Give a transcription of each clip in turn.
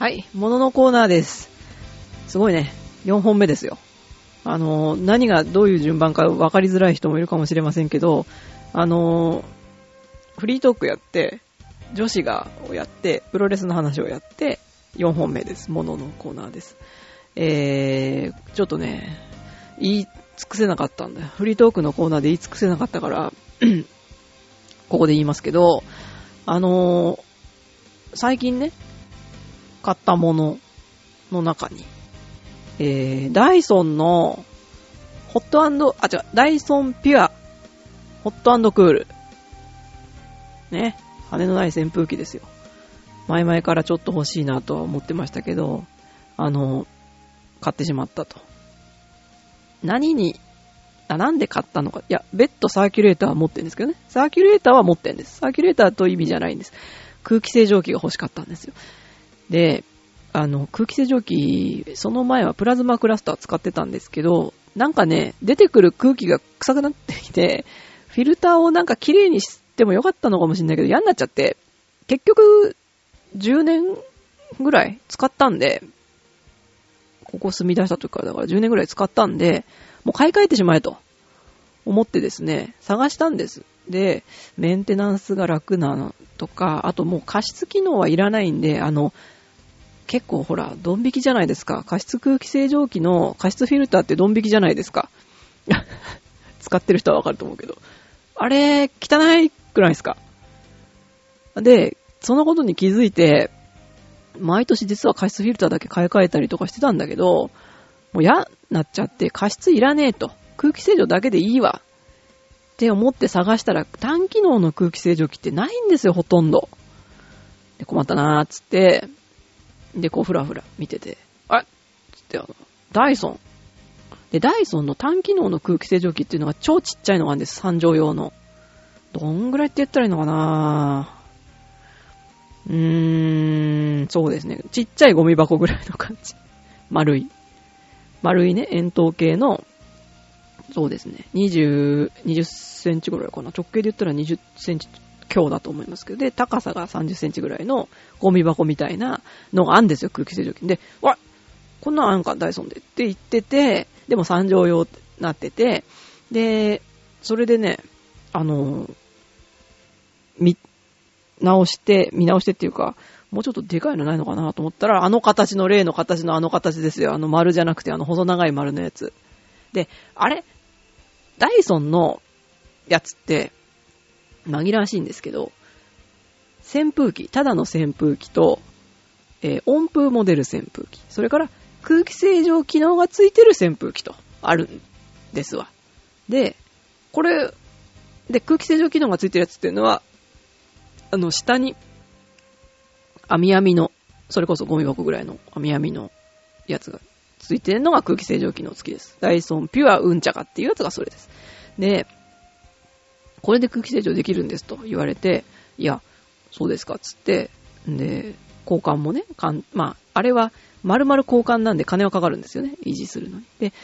はい、もののコーナーです。すごいね、4本目ですよ。何がどういう順番か分かりづらい人もいるかもしれませんけど、フリートークやって、女子がやって、プロレスの話をやって、4本目です。もののコーナーです。ちょっとね、言い尽くせなかったんだよ。フリートークのコーナーで言い尽くせなかったから、ここで言いますけど、最近ね、買ったものの中に、ダイソンのダイソンピュアホット&クール。ね。羽のない扇風機ですよ。前々からちょっと欲しいなとは思ってましたけど、買ってしまったと。なんで買ったのか。いや、別途サーキュレーターは持ってるんですけどね。サーキュレーターは持ってるんです。サーキュレーターという意味じゃないんです。空気清浄機が欲しかったんですよ。で、空気清浄機、その前はプラズマクラスター使ってたんですけど、なんかね、出てくる空気が臭くなってきて、フィルターをなんか綺麗にしてもよかったのかもしれないけど、嫌になっちゃって、結局、10年ぐらい使ったんで、ここ住み出した時からだから10年ぐらい使ったんで、もう買い替えてしまえと思ってですね、探したんです。で、メンテナンスが楽なのとか、あともう加湿機能はいらないんで、結構ほら、ドン引きじゃないですか。加湿空気清浄機の加湿フィルターってドン引きじゃないですか。使ってる人はわかると思うけど。あれ、汚いくないですか。で、そのことに気づいて、毎年実は加湿フィルターだけ買い替えたりとかしてたんだけど、もう嫌になっちゃって加湿いらねえと。空気清浄だけでいいわ。って思って探したら単機能の空気清浄機ってないんですよ、ほとんど。で、困ったなーっつって、で、こうふらふら見てて、つってダイソン。で、ダイソンの単機能の空気清浄機っていうのが超ちっちゃいのがあるんです、3畳用の。どんぐらいって言ったらいいのかなそうですね。ちっちゃいゴミ箱ぐらいの感じ。丸いね、円筒形の、そうですね。20センチぐらいかな。直径で言ったら20センチ強だと思いますけど、で、高さが30センチぐらいのゴミ箱みたいなのがあるんですよ、空気清浄機。で、こんなんあんか、ダイソンでって言ってて、でも3畳用ってなってて、で、それでね、見直してっていうか、もうちょっとでかいのないのかなと思ったら、例の形の形ですよ。丸じゃなくて、細長い丸のやつ。で、あれダイソンのやつって、紛らわしいんですけど、扇風機、ただの扇風機と、温風モデル扇風機、それから空気清浄機能がついてる扇風機とあるんですわ。で、これ、で、空気清浄機能がついてるやつっていうのは、下に、網網の、それこそゴミ箱ぐらいの網網のやつがついてるのが空気清浄機能付きです。ダイソンピュアうんちゃかっていうやつがそれです。で、これで空気清浄できるんですと言われて、いや、そうですかっつって、で、交換もね、あれは丸々交換なんで金はかかるんですよね、維持するのに。で、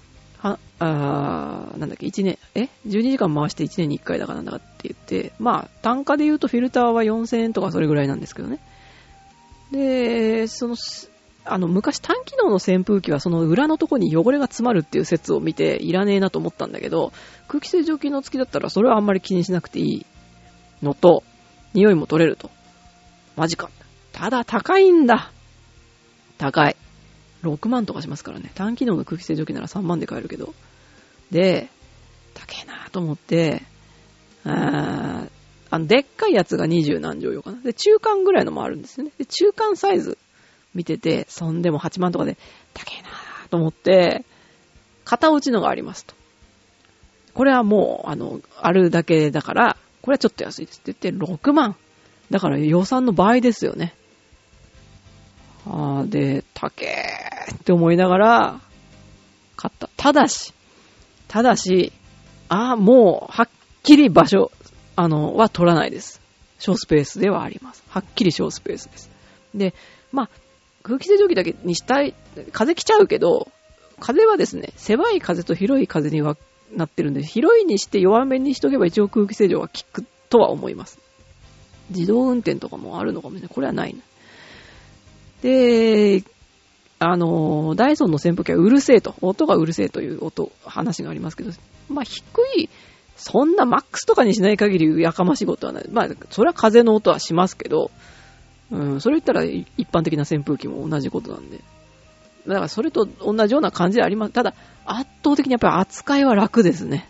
なんだっけ、12時間回して1年に1回だかなんだかって言って、単価で言うとフィルターは4000円とかそれぐらいなんですけどね。で、昔単機能の扇風機はその裏のとこに汚れが詰まるっていう説を見ていらねえなと思ったんだけど、空気清浄機能付きだったらそれはあんまり気にしなくていいのと、匂いも取れると。マジか。ただ高いんだ。高い。6万とかしますからね。単機能の空気清浄機なら3万で買えるけど。で、高えなと思って、でっかいやつが20何畳用かな。で、中間ぐらいのもあるんですよね。で、中間サイズ見てて、そんでも8万とかで、高えなと思って、型落ちのがありますと。これはもう、あるだけだから、これはちょっと安いですって言って6万。だから予算の倍ですよね。で、高えって思いながら、買った。ただし、もう、はっきり場所、は取らないです。小スペースではあります。はっきり小スペースです。で、空気清浄機だけにしたい、風来ちゃうけど、風はですね、狭い風と広い風にはなってるんで、広いにして弱めにしとけば一応空気清浄は効くとは思います。自動運転とかもあるのかもしれない。これはないな。 で、ダイソンの扇風機はうるせえと、音がうるせえという話がありますけど、まあ低い、そんなマックスとかにしない限りやかましいことはない。まあ、それは風の音はしますけど、それ言ったら一般的な扇風機も同じことなんで。だからそれと同じような感じであります。ただ、圧倒的にやっぱり扱いは楽ですね。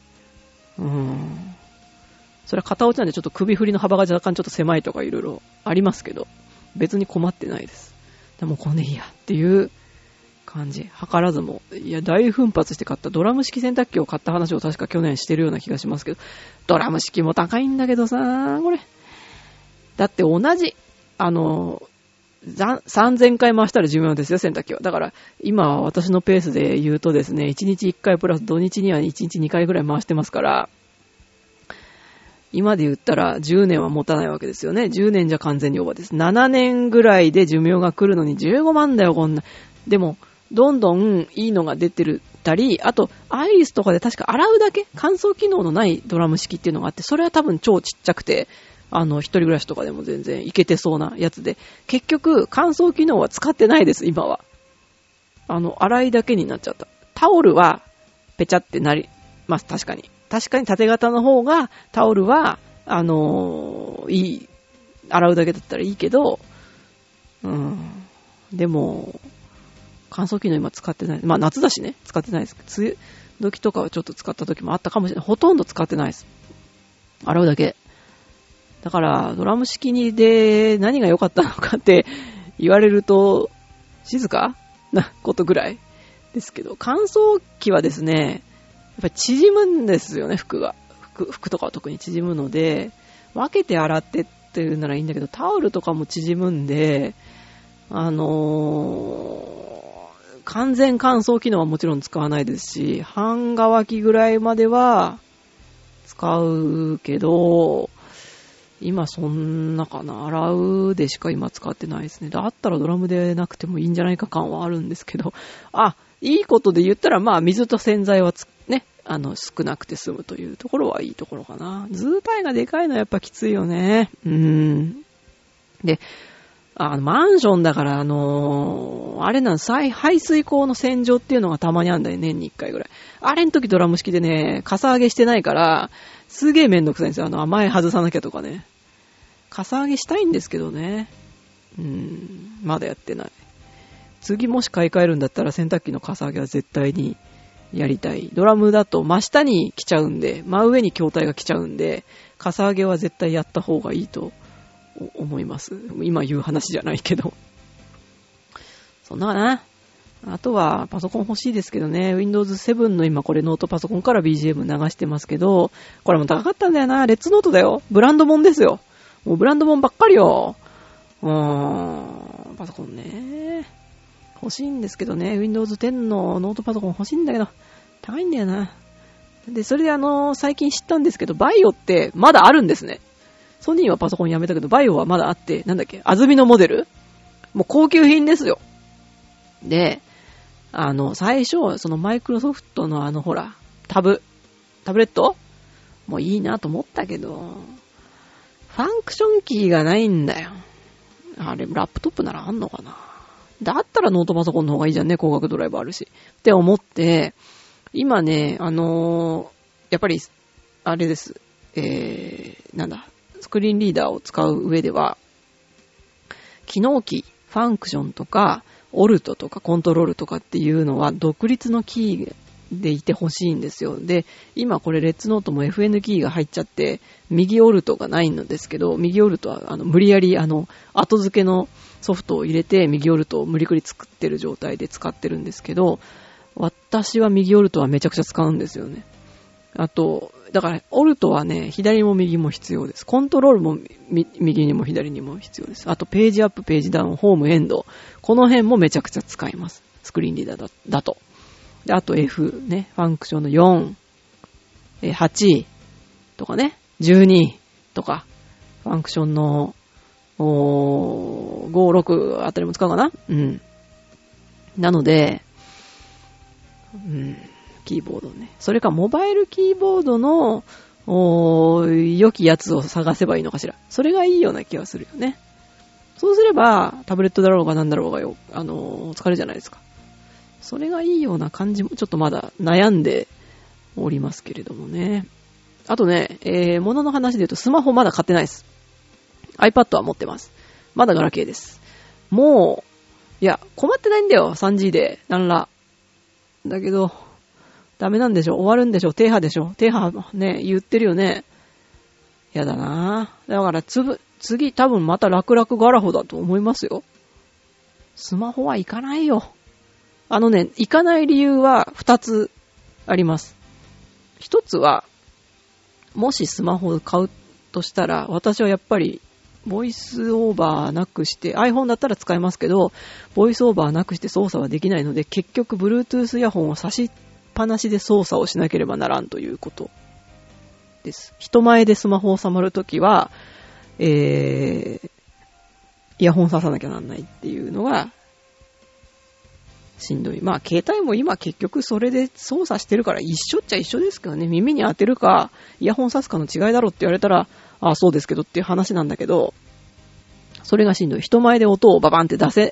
それは片落ちなんでちょっと首振りの幅が若干ちょっと狭いとかいろいろありますけど、別に困ってないです。でもこれでいいやっていう感じ。図らずも、いや、大奮発して買ったドラム式洗濯機を買った話を確か去年してるような気がしますけど、ドラム式も高いんだけどさ、これ。だって同じ、3000回回したら寿命ですよ、洗濯機は。だから、今は私のペースで言うとですね、1日1回プラス土日には1日2回ぐらい回してますから、今で言ったら10年は持たないわけですよね。10年じゃ完全にオーバーです。7年ぐらいで寿命が来るのに15万だよ、こんな。でも、どんどんいいのが出てるたり、あと、アイリスとかで確か洗うだけ乾燥機能のないドラム式っていうのがあって、それは多分超ちっちゃくて、一人暮らしとかでも全然いけてそうなやつで、結局、乾燥機能は使ってないです、今は。洗いだけになっちゃった。タオルは、ペチャってなります、確かに。確かに縦型の方が、タオルは、いい、洗うだけだったらいいけど、でも、乾燥機能今使ってない。まあ夏だしね、使ってないです。梅雨時とかはちょっと使った時もあったかもしれない。ほとんど使ってないです。洗うだけ。だから、ドラム式にで何が良かったのかって言われると、静かなことぐらいですけど、乾燥機はですね、やっぱり縮むんですよね、服とかは特に縮むので、分けて洗ってっていうならいいんだけど、タオルとかも縮むんで、完全乾燥機能はもちろん使わないですし、半乾きぐらいまでは使うけど、今そんなかな、洗うでしか今使ってないですね。だったらドラムでなくてもいいんじゃないか感はあるんですけど、いいことで言ったら、まあ水と洗剤はね、少なくて済むというところはいいところかな。図体がでかいのはやっぱきついよね。で、マンションだから、あれなん排水口の洗浄っていうのがたまにあんだよ、年に1回ぐらい。あれの時ドラム式でね、かさ上げしてないから、すげえめんどくさいんですよ。前外さなきゃとかね。かさ上げしたいんですけどね。まだやってない。次もし買い替えるんだったら洗濯機のかさ上げは絶対にやりたい。ドラムだと真下に来ちゃうんで、真上に筐体が来ちゃうんで、かさ上げは絶対やった方がいいと思います。今言う話じゃないけど。そんなかな。あとはパソコン欲しいですけどね。Windows 7の今これノートパソコンから BGM 流してますけど、これも高かったんだよな。レッツノートだよ。ブランドもんですよ。もうブランドもんばっかりよ。パソコンね。欲しいんですけどね。Windows 10のノートパソコン欲しいんだけど、高いんだよな。で、それで最近知ったんですけど、バイオってまだあるんですね。ソニーはパソコンやめたけど、バイオはまだあって、なんだっけ、安住のモデル？もう高級品ですよ。で、最初、そのマイクロソフトのほら、タブレット？もういいなと思ったけど、ファンクションキーがないんだよ。あれ、ラップトップならあんのかな？だったらノートパソコンの方がいいじゃんね、光学ドライバーあるし。って思って、今ね、やっぱり、あれです。スクリーンリーダーを使う上では、機能キー、ファンクションとか、オルトとかコントロールとかっていうのは独立のキーでいてほしいんですよ。で、今これレッツノートも FN キーが入っちゃって、右オルトがないんですけど、右オルトは無理やり後付けのソフトを入れて右オルトを無理くり作ってる状態で使ってるんですけど、私は右オルトはめちゃくちゃ使うんですよね。あと、だからオルトはね、左も右も必要です。コントロールも右にも左にも必要です。あとページアップ、ページダウン、ホーム、エンド。この辺もめちゃくちゃ使います。スクリーンリーダーだと。で、あと F ね、ファンクションの4、8とかね、12とか、ファンクションの5、6あたりも使うかな？なので、キーボードね。それかモバイルキーボードの良きやつを探せばいいのかしら。それがいいような気がするよね。 そうすれば、タブレットだろうがなんだろうがよ、疲れるじゃないですか。それがいいような感じも、ちょっとまだ悩んでおりますけれどもね。あとね、物の話で言うと、スマホまだ買ってないです。iPad は持ってます。まだガラケーです。もう、いや、困ってないんだよ、3G で、なんら。だけど、ダメなんでしょ、終わるんでしょ、低波でしょ、低波ね、言ってるよね。やだなぁ。だから次多分また楽々ガラホだと思いますよ。スマホは行かないよ。行かない理由は2つあります。1つは、もしスマホを買うとしたら、私はやっぱり、ボイスオーバーなくして、iPhone だったら使えますけど、ボイスオーバーなくして操作はできないので、結局 Bluetooth イヤホンを差しっぱなしで操作をしなければならんということです。人前でスマホを触るときは、イヤホン刺さなきゃなんないっていうのが、しんどい。まあ、携帯も今結局それで操作してるから一緒っちゃ一緒ですけどね、耳に当てるか、イヤホン刺すかの違いだろって言われたら、ああ、そうですけどっていう話なんだけど、それがしんどい。人前で音をババンって出せ、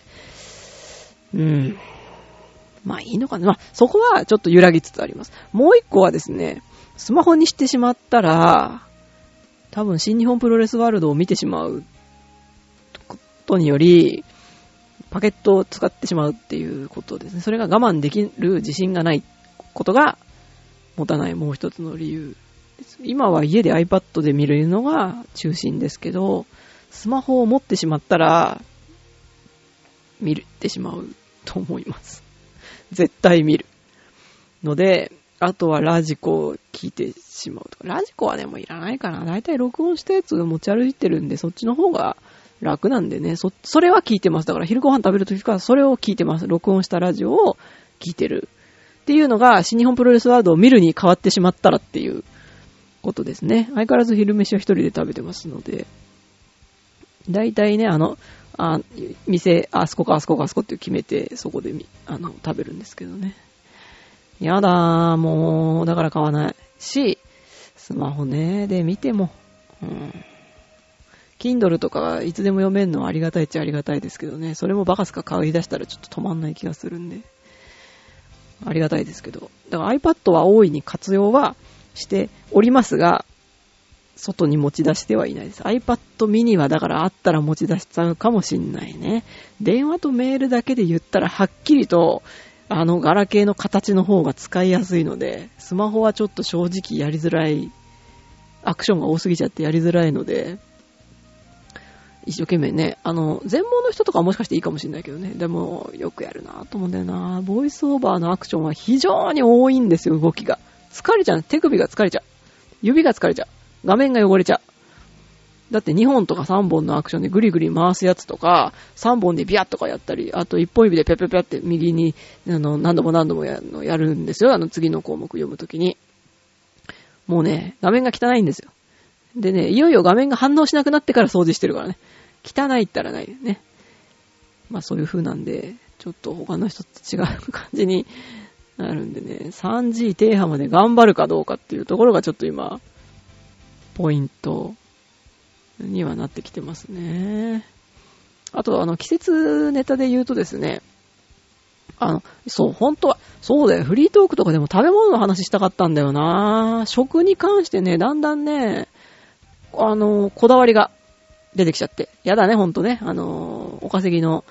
まあいいのかな。まあ、そこはちょっと揺らぎつつあります。もう一個はですね、スマホにしてしまったら、多分新日本プロレスワールドを見てしまうことにより、パケットを使ってしまうっていうことですね。それが我慢できる自信がないことが持たないもう一つの理由です。今は家で iPad で見るのが中心ですけど、スマホを持ってしまったら見てしまうと思います。絶対見るので、あとはラジコを聞いてしまうとか。ラジコはね、もういらないかな。だいたい録音したやつを持ち歩いてるんで、そっちの方が楽なんでね。それは聞いてます。だから昼ご飯食べるときからそれを聞いてます。録音したラジオを聞いてる。っていうのが、新日本プロレスワールドを見るに変わってしまったらっていうことですね。相変わらず昼飯は一人で食べてますので。だいたいね、店、あそこかあそこかあそこって決めて、そこで食べるんですけどね。やだー、もう、だから買わないし、スマホね、で見ても、Kindle とかいつでも読めるのはありがたいっちゃありがたいですけどね、それもバカすか買い出したらちょっと止まんない気がするんで、ありがたいですけど、だから iPad は大いに活用はしておりますが、外に持ち出してはいないです。iPad mini はだからあったら持ち出しちゃうかもしんないね。電話とメールだけで言ったらはっきりとガラケーの形の方が使いやすいので、スマホはちょっと正直やりづらい、アクションが多すぎちゃってやりづらいので、一生懸命ね、全盲の人とかはもしかしていいかもしれないけどね、でもよくやるなと思うんだよな。ボイスオーバーのアクションは非常に多いんですよ、動きが。疲れちゃう、手首が疲れちゃう。指が疲れちゃう。画面が汚れちゃう。だって2本とか3本のアクションでグリグリ回すやつとか、3本でビャッとかやったり、あと1本指でペペペって右に何度もやるんですよ。次の項目読むときに。もうね、画面が汚いんですよ。でね、いよいよ画面が反応しなくなってから掃除してるからね。汚いったらないよね。まあそういう風なんで、ちょっと他の人と違う感じになるんでね、3G 低波まで頑張るかどうかっていうところがちょっと今、ポイントにはなってきてますね。あと季節ネタで言うとですね、そう、本当は、そうだよ、フリートークとかでも食べ物の話したかったんだよな。食に関してね、だんだんね、こだわりが出てきちゃって。やだね、ほんとね。お稼ぎの、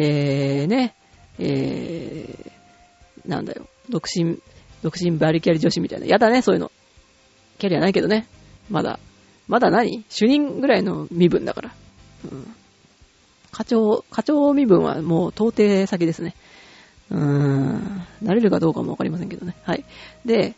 なんだよ、独身バリキャリ女子みたいな。やだね、そういうの。キャリアないけどね。まだ何？主任ぐらいの身分だから。課長身分はもう到底先ですね。なれるかどうかもわかりませんけどね。はい。で、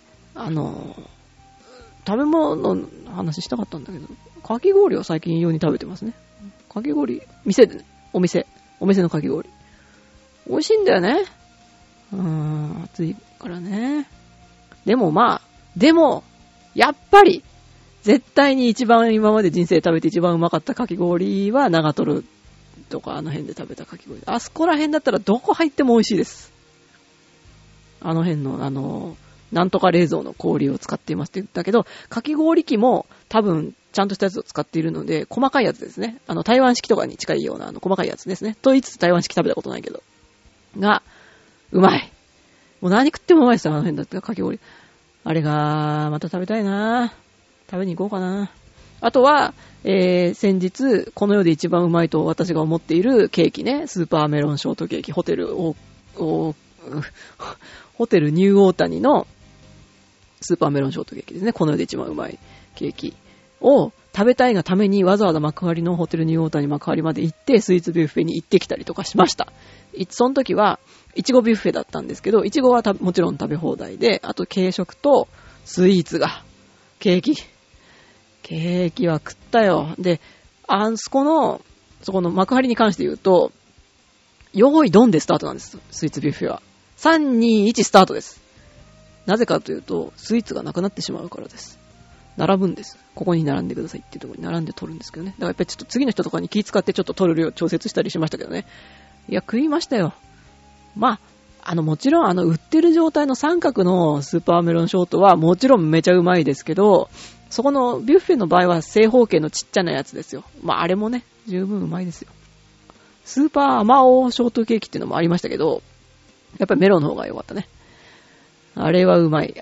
食べ物の話したかったんだけど、かき氷を最近用に食べてますね。かき氷、店でね、お店のかき氷。美味しいんだよね。暑いからね。でも、やっぱり、絶対に一番今まで人生食べて一番うまかったかき氷は長瀞とか辺で食べたかき氷。あそこら辺だったらどこ入っても美味しいです。辺のなんとか冷蔵の氷を使っていますって言ったけど、かき氷機も多分ちゃんとしたやつを使っているので、細かいやつですね。台湾式とかに近いような細かいやつですね。と言いつつ台湾式食べたことないけど。が、うまい。もう何食ってもうまいですよ、あの辺だってかき氷。あれが、また食べたいな。食べに行こうかな。あとは、先日、この世で一番うまいと私が思っているケーキね。スーパーメロンショートケーキ。ホテルニューオータニのスーパーメロンショートケーキですね。この世で一番うまいケーキを食べたいがためにわざわざ幕張のホテルニューオータニ幕張まで行ってスイーツビュッフェに行ってきたりとかしました。その時はいちごビュッフェだったんですけど、いちごはもちろん食べ放題で、あと軽食とスイーツが、ケーキは食ったよ。で、そこの幕張に関して言うと、用意ドンでスタートなんです。スイーツビュッフェは。3、2、1スタートです。なぜかというと、スイーツがなくなってしまうからです。並ぶんです。ここに並んでくださいっていうところに並んで取るんですけどね。だからやっぱりちょっと次の人とかに気遣ってちょっと取る量調節したりしましたけどね。いや、食いましたよ。まあ、もちろん売ってる状態の三角のスーパーメロンショートはもちろんめちゃうまいですけど、そこのビュッフェの場合は正方形のちっちゃなやつですよ。まあ、あれもね、十分うまいですよ。スーパーアマオショートケーキっていうのもありましたけど、やっぱりメロンの方が良かったね。あれはうまい。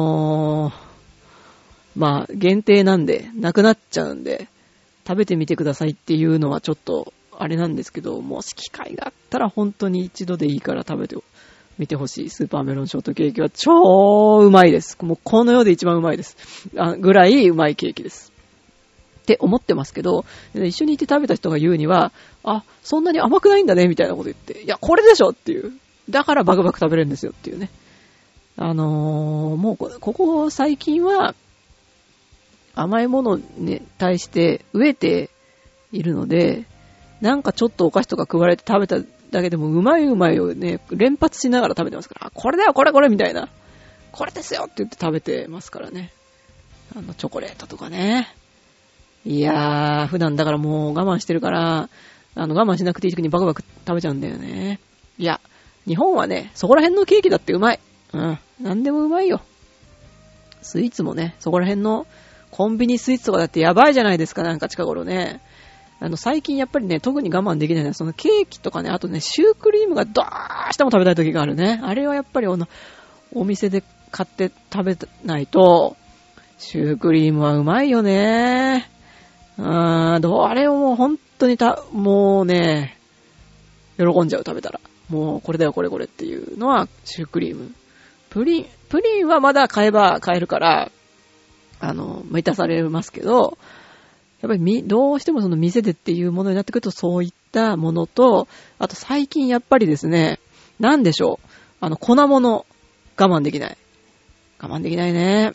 まあ、限定なんで、なくなっちゃうんで、食べてみてくださいっていうのはちょっと、あれなんですけど、もし機会があったら本当に一度でいいから食べてみてほしい。スーパーメロンショートケーキは超うまいです。もうこの世で一番うまいです。ぐらいうまいケーキです。って思ってますけど、一緒にいて食べた人が言うには、そんなに甘くないんだね、みたいなこと言って、いや、これでしょっていう。だからバクバク食べれるんですよっていうね。もうここ最近は、甘いものに対して飢えているので、なんかちょっとお菓子とか食われて食べただけでもうまいうまいをね、連発しながら食べてますから、これだよこれみたいな。これですよって言って食べてますからね。チョコレートとかね。いやー、普段だからもう我慢してるから、我慢しなくていい時にバクバク食べちゃうんだよね。いや、日本はね、そこら辺のケーキだってうまい。うん。なんでもうまいよ。スイーツもね、そこら辺のコンビニスイーツとかだってやばいじゃないですか、なんか近頃ね。最近やっぱりね、特に我慢できないのは、そのケーキとかね、あとね、シュークリームがどうしても食べたい時があるね。あれはやっぱりお店で買って食べないと、シュークリームはうまいよね。あれをもう本当にもうね、喜んじゃう、食べたら。もうこれだよこれっていうのはシュークリーム。プリンはまだ買えば買えるから、満たされますけど、やっぱりどうしてもその店でっていうものになってくるとそういったものと、あと最近やっぱりですね、なんでしょう、粉物我慢できない。我慢できないね。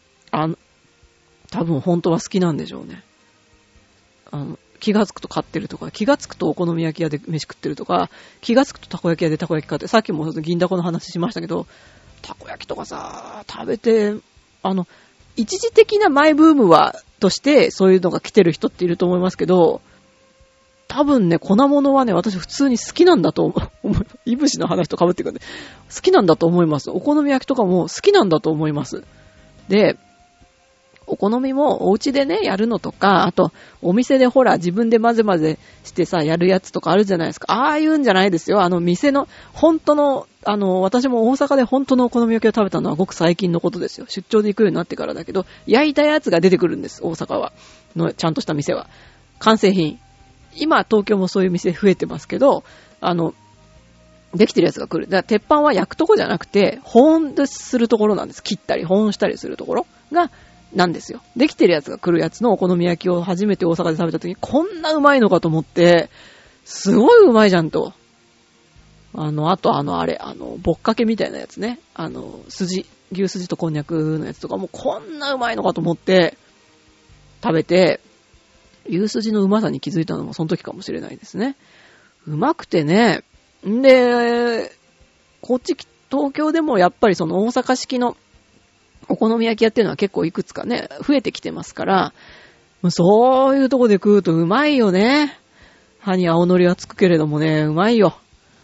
多分本当は好きなんでしょうね。気がつくと買ってるとか、気がつくとお好み焼き屋で飯食ってるとか、気がつくとたこ焼き屋でたこ焼き買って、さっきも銀だこの話しましたけど、たこ焼きとかさ、食べて、一時的なマイブームとしてそういうのが来てる人っていると思いますけど、多分ね、粉物はね、私普通に好きなんだと思う。いぶしの話と被ってくるんで、好きなんだと思います。お好み焼きとかも好きなんだと思います。で、お好みもお家でね、やるのとか、あと、お店でほら、自分で混ぜ混ぜしてさ、やるやつとかあるじゃないですか。ああいうんじゃないですよ。店の、本当の、私も大阪で本当のお好み焼きを食べたのはごく最近のことですよ。出張で行くようになってからだけど、焼いたやつが出てくるんです、大阪は。ちゃんとした店は。完成品。今、東京もそういう店増えてますけど、できてるやつが来る。だから、鉄板は焼くとこじゃなくて、保温するところなんです。切ったり、保温したりするところが、なんですよ。できてるやつが来るやつのお好み焼きを初めて大阪で食べた時に、こんなうまいのかと思って、すごいうまいじゃんと。あとあれ、ぼっかけみたいなやつね。牛すじとこんにゃくのやつとかもこんなうまいのかと思って、食べて、牛すじのうまさに気づいたのもその時かもしれないですね。うまくてね。んで、こっち、東京でもやっぱりその大阪式のお好み焼き屋っていうのは結構いくつかね、増えてきてますから、そういうとこで食うとうまいよね。歯に青のりはつくけれどもね、うまいよ。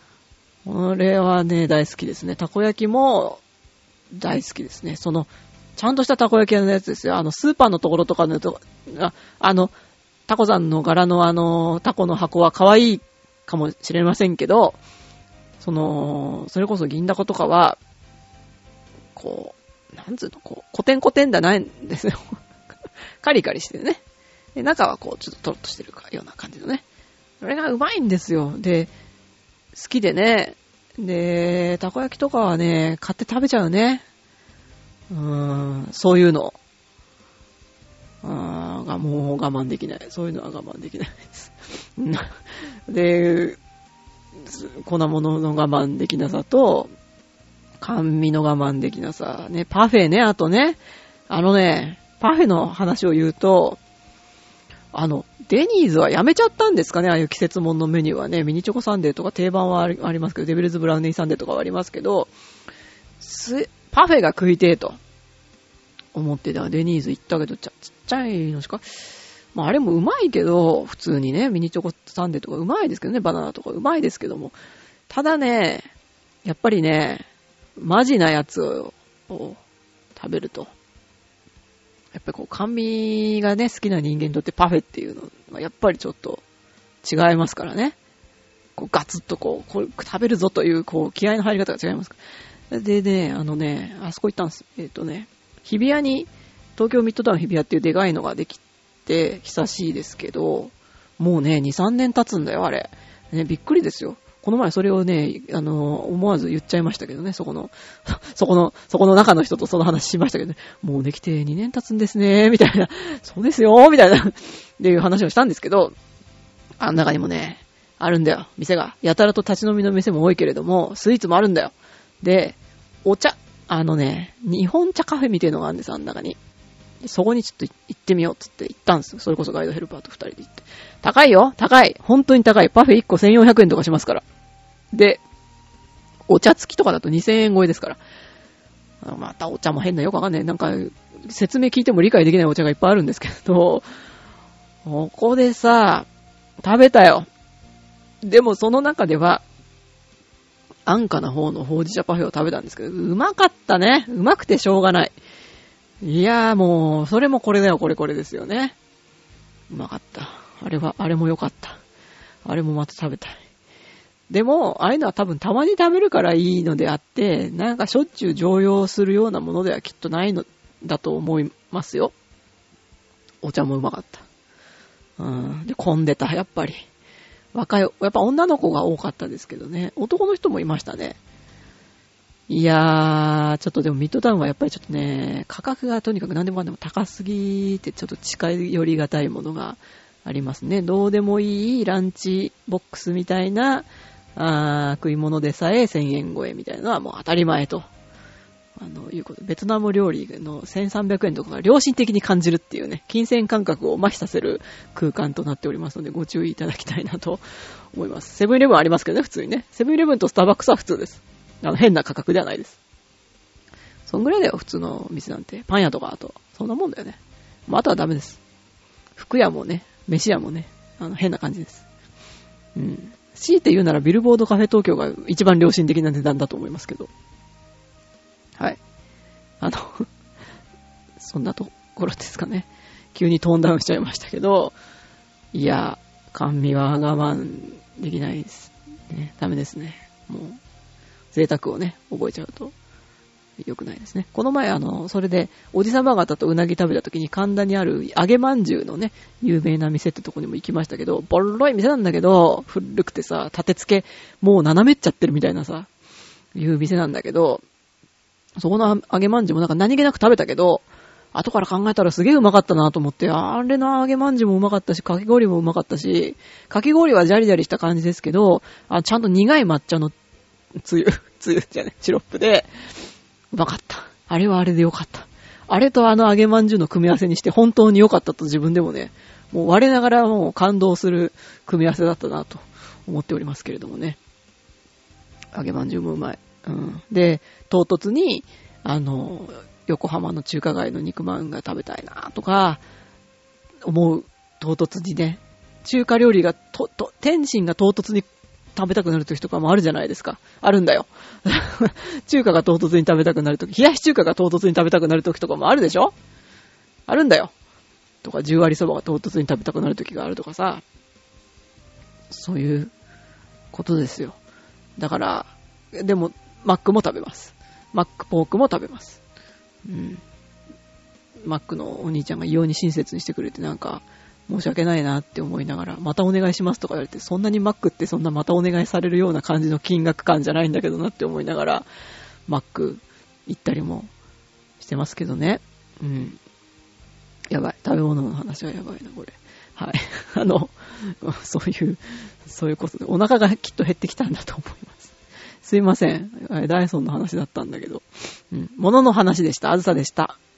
これはね、大好きですね。たこ焼きも大好きですね。 ちゃんとしたたこ焼き屋のやつですよ。スーパーのところとかのと、タコさんの柄のタコの箱は可愛いかもしれませんけど、それこそ銀だことかは、こう、なんつうの、こう、コテンコテンじゃないんですよ。カリカリしてね。で、中はこう、ちょっとトロッとしてるような感じのね。それがうまいんですよ。で、好きでね。で、たこ焼きとかはね、買って食べちゃうね。そういうの。がもう我慢できない。そういうのは我慢できないです。で、粉物の我慢できなさと、甘味の我慢できなさ。ね、パフェね、あとね、パフェの話を言うと、デニーズはやめちゃったんですかね、ああいう季節物のメニューはね。ミニチョコサンデーとか定番はありますけど、デビルズブラウニーサンデーとかはありますけど、パフェが食いてえと思ってたデニーズ行ったけど、ちっちゃいのしか、まああれもうまいけど、普通にね、ミニチョコサンデーとかうまいですけどね、バナナとかうまいですけども、ただね、やっぱりね、マジなやつを食べると、やっぱりこう甘味がね、好きな人間にとってパフェっていうのはやっぱりちょっと違いますからね。こうガツッとこれ食べるぞというこう気合の入り方が違いますから。でね、あそこ行ったんです。日比谷に、東京ミッドタウン日比谷っていうでかいのができて、久しいですけど、もうね、2、3年経つんだよ、あれ。ね、びっくりですよ。この前それをね、思わず言っちゃいましたけどね、そこの中の人とその話しましたけどね、もうできて2年経つんですね、みたいな、そうですよ、みたいな、っていう話をしたんですけど、中にもね、あるんだよ、店が。やたらと立ち飲みの店も多いけれども、スイーツもあるんだよ。で、お茶、日本茶カフェみたいのがあるんです、あん中に。そこにちょっと行ってみようっつって行ったんですよ。それこそガイドヘルパーと2人で行って。高いよ、高い。本当に高い。パフェ1個1400円とかしますから。で、お茶付きとかだと2000円超えですから。またお茶も変なよくわかんない。なんか、説明聞いても理解できないお茶がいっぱいあるんですけど、ここでさ、食べたよ。でもその中では、安価な方のほうじ茶パフェを食べたんですけど、うまかったね。うまくてしょうがない。いやーもう、それもこれだよ、これですよね。うまかった。あれも良かった。あれもまた食べたい。でも、ああいうのは多分たまに食べるからいいのであって、なんかしょっちゅう常用するようなものではきっとないのだと思いますよ。お茶もうまかった。で、混んでた、やっぱり。やっぱ女の子が多かったですけどね。男の人もいましたね。いやー、ちょっとでもミッドタウンはやっぱりちょっとね、価格がとにかく何でもかんでも高すぎてちょっと近寄りがたいものがありますね。どうでもいいランチボックスみたいな食い物でさえ1000円超えみたいなのはもう当たり前と。いうこと。ベトナム料理の1300円とかが良心的に感じるっていうね、金銭感覚を麻痺させる空間となっておりますので、ご注意いただきたいなと思います。セブンイレブンありますけどね、普通にね。セブンイレブンとスターバックスは普通です。変な価格ではないです。そんぐらいだよ、普通の店なんて。パン屋とか、あと、そんなもんだよね。あとはダメです。服屋もね、飯屋もね、変な感じです。強いて言うならビルボードカフェ東京が一番良心的な値段だと思いますけど。はい。そんなところですかね。急にトーンダウンしちゃいましたけど、いや、甘味は我慢できないです。ね、ダメですね。もう、贅沢をね、覚えちゃうと良くないですね。この前それで、おじさま方とうなぎ食べた時に神田にある揚げまんじゅうのね、有名な店ってとこにも行きましたけど、ボロい店なんだけど、古くてさ、立て付け、もう斜めっちゃってるみたいなさ、いう店なんだけど、そこの揚げまんじゅうもなんか何気なく食べたけど、後から考えたらすげえうまかったなと思って、あれの揚げまんじゅうもうまかったし、かき氷もうまかったし、かき氷はジャリジャリした感じですけど、ちゃんと苦い抹茶のつゆじゃね、シロップで、うまかった。あれはあれでよかった。あれと揚げまんじゅうの組み合わせにして本当に良かったと自分でもね、もう我ながらもう感動する組み合わせだったなと思っておりますけれどもね。揚げまんじゅうもうまい。で、唐突に、横浜の中華街の肉まんが食べたいなとか、思う唐突にね、中華料理が天津が唐突に食べたくなる時とかもあるじゃないですか。あるんだよ。中華が唐突に食べたくなる時、冷やし中華が唐突に食べたくなる時とかもあるでしょ？あるんだよ。とか、10割そばが唐突に食べたくなる時があるとかさ。そういうことですよ。だから、でも、マックも食べます。マックポークも食べます。マックのお兄ちゃんが異様に親切にしてくれてなんか、申し訳ないなって思いながら、またお願いしますとか言われて、そんなにマックってそんなまたお願いされるような感じの金額感じゃないんだけどなって思いながら、マック行ったりもしてますけどね。やばい。食べ物の話はやばいな、これ。はい。そういうことで、お腹がきっと減ってきたんだと思います。すいません。ダイソンの話だったんだけど。物の話でした。あずさでした。